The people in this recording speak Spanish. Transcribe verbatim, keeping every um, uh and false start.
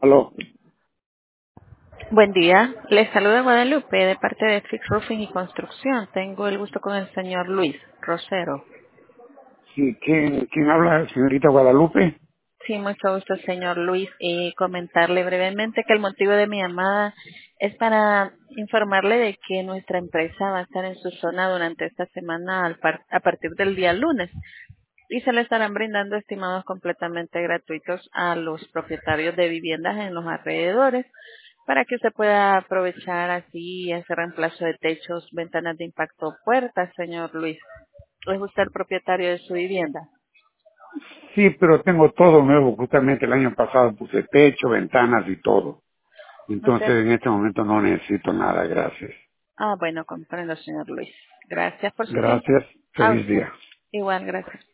Aló. Buen día, les saluda Guadalupe de parte de Fix Roofing y Construcción. Tengo el gusto con el señor Luis Rosero. Sí, ¿quién, quién habla, señorita Guadalupe? Sí, mucho gusto, señor Luis, y comentarle brevemente que el motivo de mi llamada es para informarle de que nuestra empresa va a estar en su zona durante esta semana al par- a partir del día lunes y se le estarán brindando estimados completamente gratuitos a los propietarios de viviendas en los alrededores para que se pueda aprovechar así ese reemplazo de techos, ventanas de impacto, o puertas, señor Luis. ¿Es usted el propietario de su vivienda? Sí, pero tengo todo nuevo. Justamente el año pasado puse techo, ventanas y todo. Entonces Usted. en este momento no necesito nada. Gracias. Ah, bueno, comprendo, señor Luis. Gracias por su tiempo. Gracias. A Feliz usted. día. Igual, gracias.